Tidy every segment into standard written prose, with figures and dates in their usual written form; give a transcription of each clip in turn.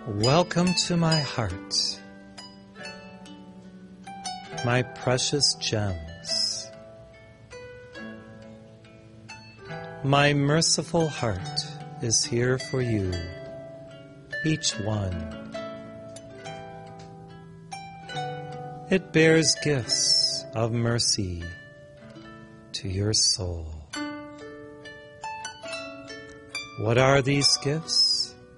Welcome to my heart, my precious gems. My merciful heart is here for you, each one. It bears gifts of mercy to your soul. What are these gifts?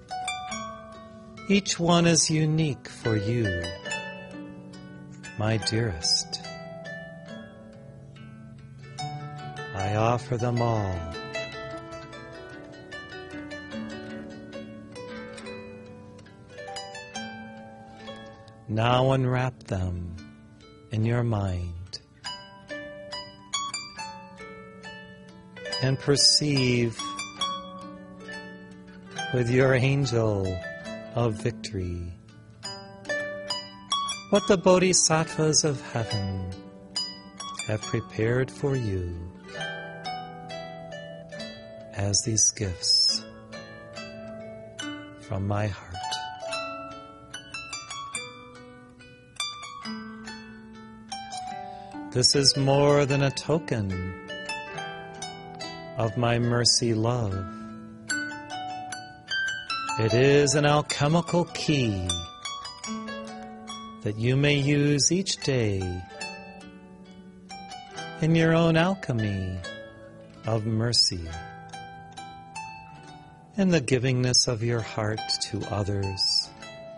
Each one is unique for you, my dearest. I offer them all. Now unwrap them in your mind and perceive with your angel of victory what the bodhisattvas of heaven have prepared for you as these gifts from my heart. This is more than a token of my mercy love. It is an alchemical key that you may use each day in your own alchemy of mercy, in the givingness of your heart to others,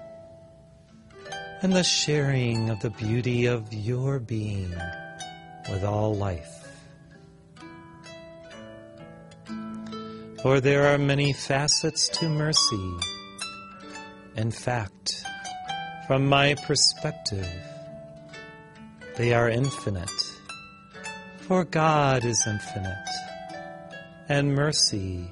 and the sharing of the beauty of your being with all life. For there are many facets to mercy. In fact, from my perspective, they are infinite. For God is infinite, and mercy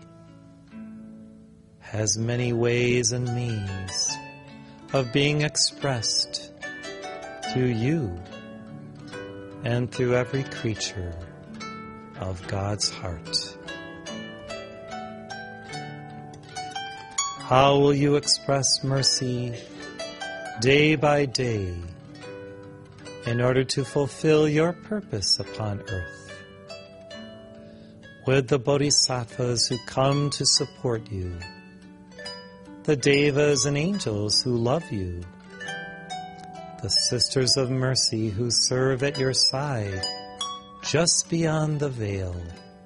has many ways and means of being expressed through you and through every creature of God's heart. How will you express mercy day by day in order to fulfill your purpose upon earth? With the bodhisattvas who come to support you, the devas and angels who love you, the sisters of mercy who serve at your side just beyond the veil.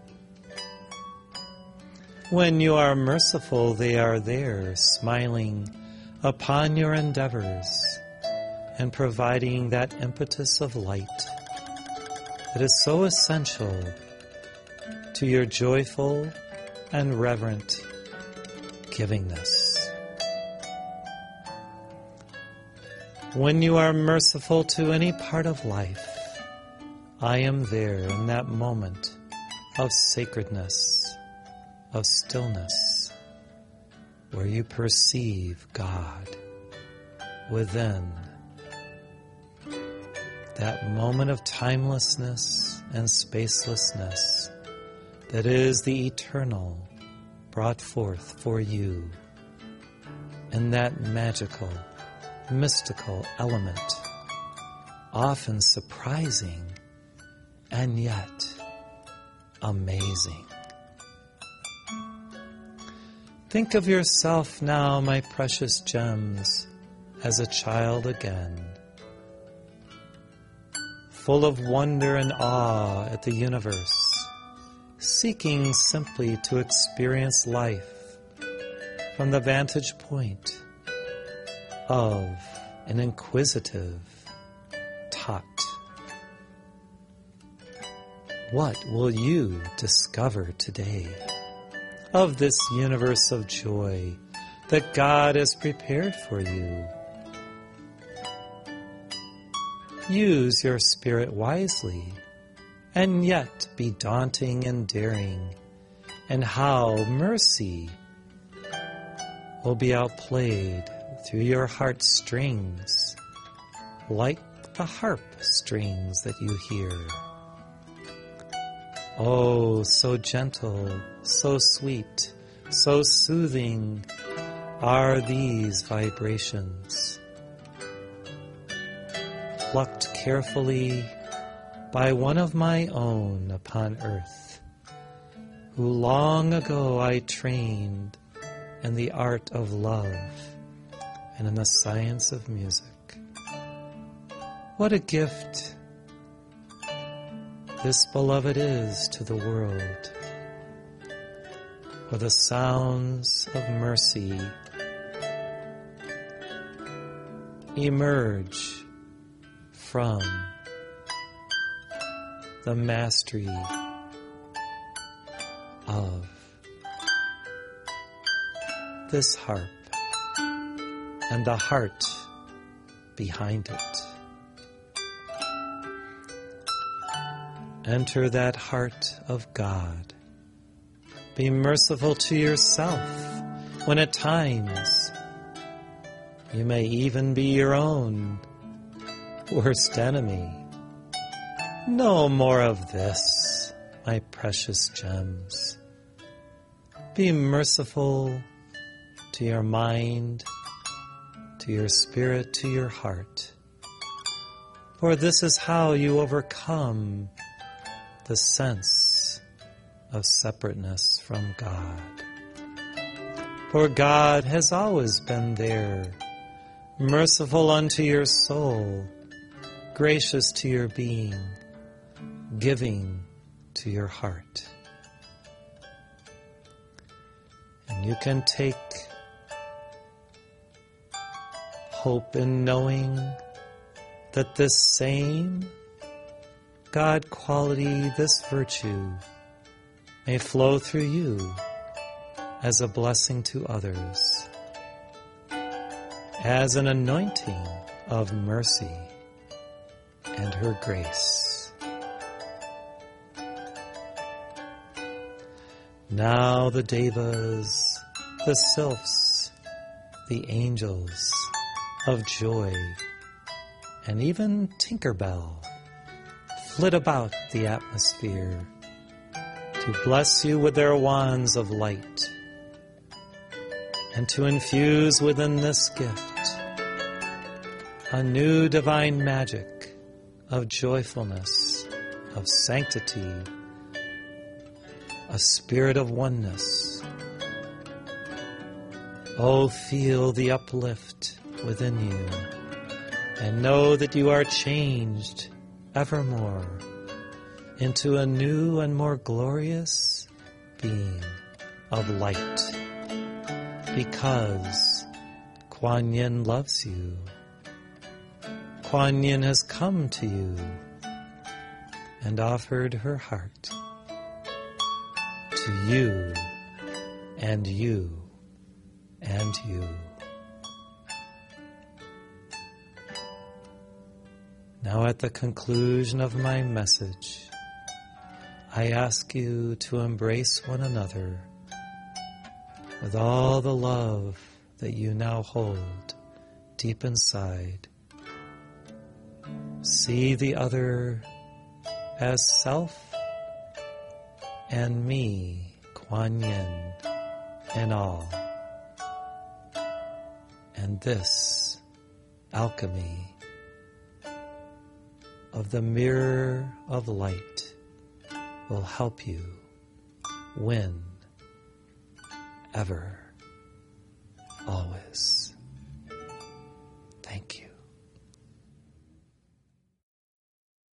When you are merciful, they are there, smiling upon your endeavors and providing that impetus of light that is so essential to your joyful and reverent givingness. When you are merciful to any part of life, I am there in that moment of sacredness, of stillness, where you perceive God within. That moment of timelessness and spacelessness that is the eternal brought forth for you in that magical, mystical element, often surprising and yet amazing. Think of yourself now, my precious gems, as a child again, full of wonder and awe at the universe, seeking simply to experience life from the vantage point of an inquisitive tot. What will you discover today of this universe of joy that God has prepared for you? Use your spirit wisely, and yet be daunting and daring, and how mercy will be outplayed through your heart strings, like the harp strings that you hear. Oh, so gentle, so sweet, so soothing, are these vibrations, plucked carefully by one of my own upon earth, who long ago I trained in the art of love and in the science of music. What a gift this beloved is to the world, for the sounds of mercy emerge from the mastery of this harp and the heart behind it. Enter that heart of God. Be merciful to yourself when at times you may even be your own worst enemy. No more of this, my precious gems. Be merciful to your mind, to your spirit, to your heart. For this is how you overcome the sense of separateness from God. For God has always been there, merciful unto your soul, gracious to your being, giving to your heart. And you can take hope in knowing that this same God quality, this virtue, may flow through you as a blessing to others, as an anointing of mercy and her grace. Now the devas, the sylphs, the angels of joy, and even Tinkerbell flit about the atmosphere to bless you with their wands of light and to infuse within this gift a new divine magic of joyfulness, of sanctity, a spirit of oneness. Oh, feel the uplift within you and know that you are changed evermore into a new and more glorious being of light, because Kuan Yin loves you. Kuan Yin has come to you and offered her heart to you and you and you. Now, at the conclusion of my message, I ask you to embrace one another with all the love that you now hold deep inside. See the other as self and me, Kuan Yin, and all. And this alchemy of the mirror of light will help you win ever, always.